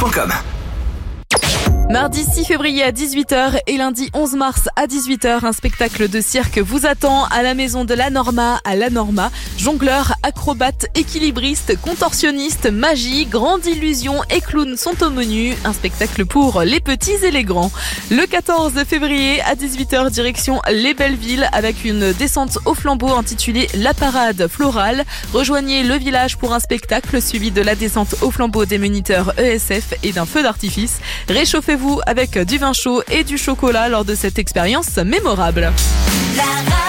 radioscoop.com. Mardi 6 février à 18h et lundi 11 mars à 18h, un spectacle de cirque vous attend à la maison de la Norma à la Norma. Jongleurs, acrobates, équilibristes, contorsionnistes, magie, grande illusion et clowns sont au menu. Un spectacle pour les petits et les grands. Le 14 février à 18h, direction Les Bellevilles avec une descente au flambeau intitulée La Parade Florale. Rejoignez le village pour un spectacle suivi de la descente au flambeau des moniteurs ESF et d'un feu d'artifice. Réchauffez-vous avec du vin chaud et du chocolat lors de cette expérience mémorable.